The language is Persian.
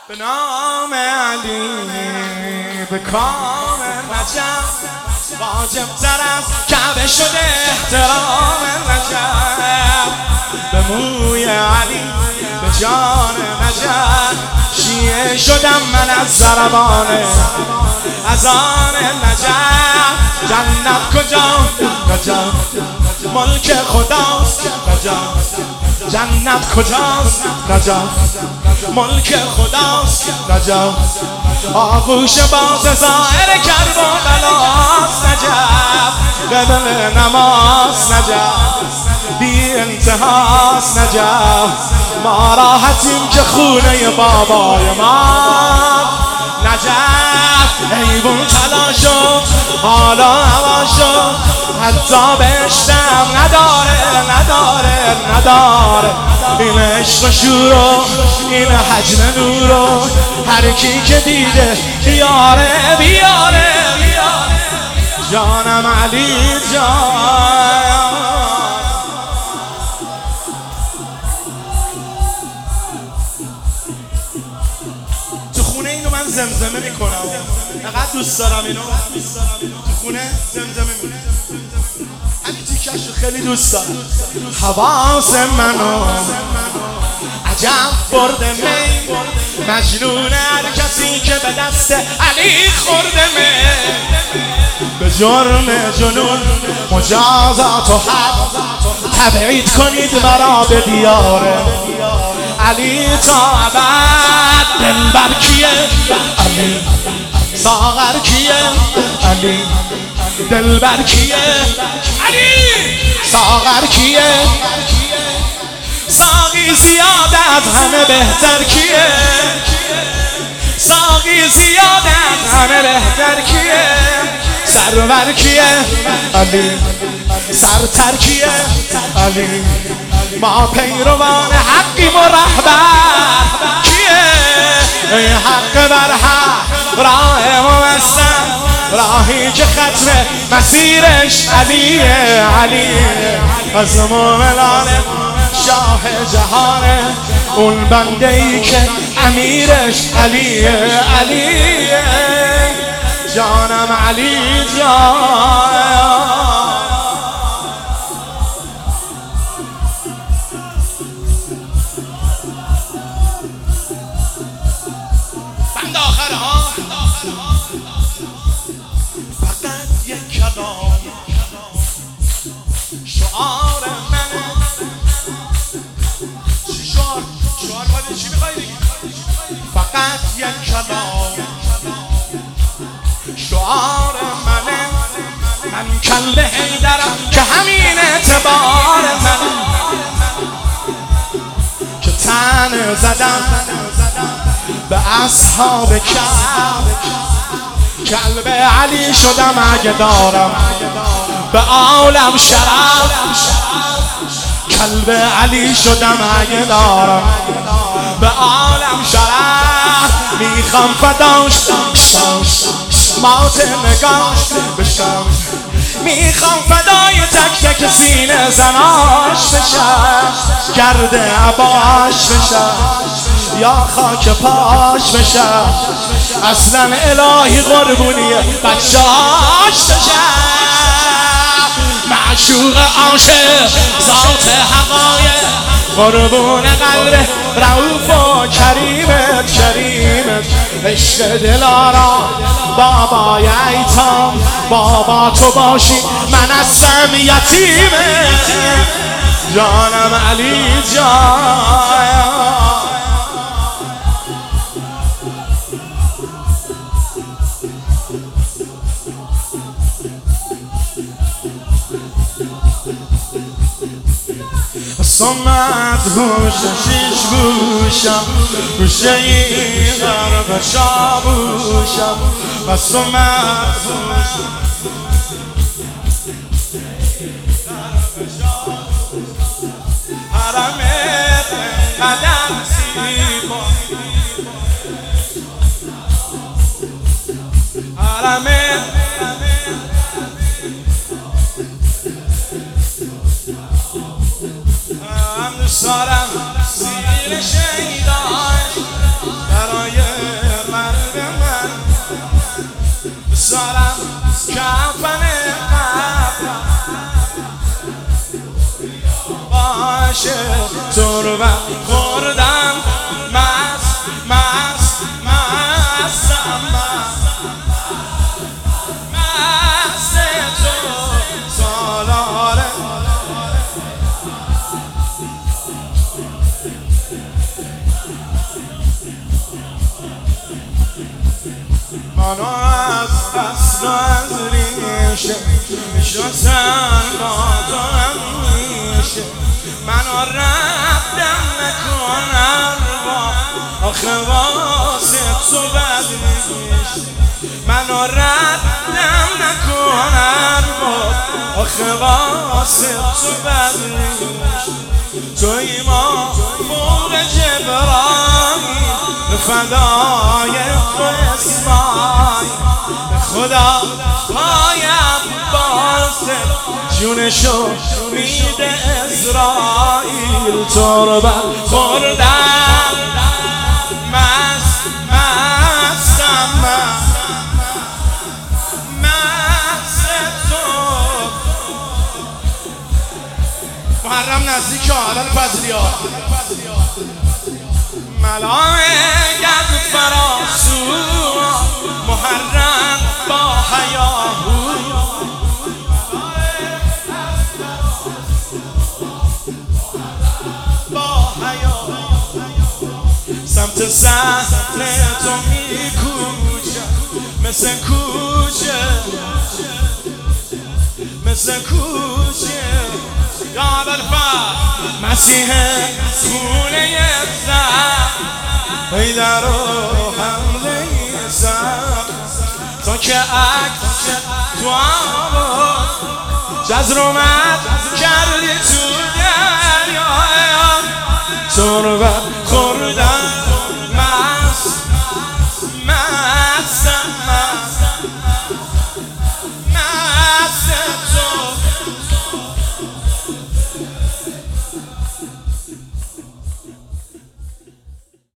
به نام علی به کام نجف واجب تر از کعبه شده احترام نجف به موی علی به جان نجف شیعه شدم من از ضربان اذان نجف جنت کجا نجف ملک خداست نجف جنت کجاست نجف ملک خداست نجف آغوش باز ظاهر کربلاست نجف قبل نماز نجف بی انتهاست نجف ما راحتیم که خونه بابای ما نجف حیوان طلا شد حالا هوا شد حتی بهشتم نداره این عشق و شور و این حجم نور و هر کی که دیده بیاره جانم علی جان تو خونه اینو من زمزمه میکنم اقدر دوست دارم اینو تو خونه زمزمه میکنم همین تیکشو خیلی دوست دارم حواس منو عجب برده می مجنون هر کسی که به دست علی خورده می به جرم جنون مجازات و حد تبعید کنید مرا به دیار علی تا ابد دلبر کیه علی ساغر کیه علی دلبر کیه علی ساغر کیه ساقی زیاده از همه بهتر کیه ساقی زیاده از همه بهتر کیه سرور کیه علی سرتر کیه علی ما پیروان حقیم و رهبر کیه ای حق بر حق راه موسم راهی که ختم مسیرش علیه از مومنان شاه جهانه اون بنده ای که امیرش علیه جانم علی جان بند آخر ها فقط یک کلام شعار منه شعار باید چی میخوایی دیگه فقط یک کلام شعار منه من کله حیدرم که همین اعتبار منه که تن زدم به اصحاب کعب کلب علی شدم اگه دارم به عالم شرف کلب علی شدم اگه دارم به عالم شرف میخوام فداش مات نگاش بشم میخوام فدای تک تک سینه زناش بشم گرد عباش بشم یا خاک پاش بشم اصلا الهی قربونی بچهاش بشم معشوق عاشق ذات حقایق قربون قلب رؤوف و کریمت عشق دلارا بابای ایتام بابا تو باشی من هستم یتیمه جانم علی جان سمت هوش شیش گوشم گوشه ای غرق شابوشم و سمت هوش حرمت قدم سیبا حرمت دوست دارم زیر شیدان برای تربت خوردم مستم مست تو سالاره منو از اصل و از ریشه میشناسن با تو همیشه منو رفتم نکنن با آخه واسه تو بد میشه منو رفتم نکنن با آخه واسه تو بد میشه توی ما فوق جبرانی فدای تو اسمای خدا پایم باسه جونشو میده اسرائیل تربت خوردم مستم مست تو محرم نزدیک ها الان فضلی ها ملائکت فراسو محرم با حیاهو با حیاهو سمت صحن تو میکوچه مثل کوچه مثل کوچه یا بالفا مسیح خونه زن پیدر و حمله زن تا که عکس تو آمد جزر اومد کردی تو دریا تربت خوردم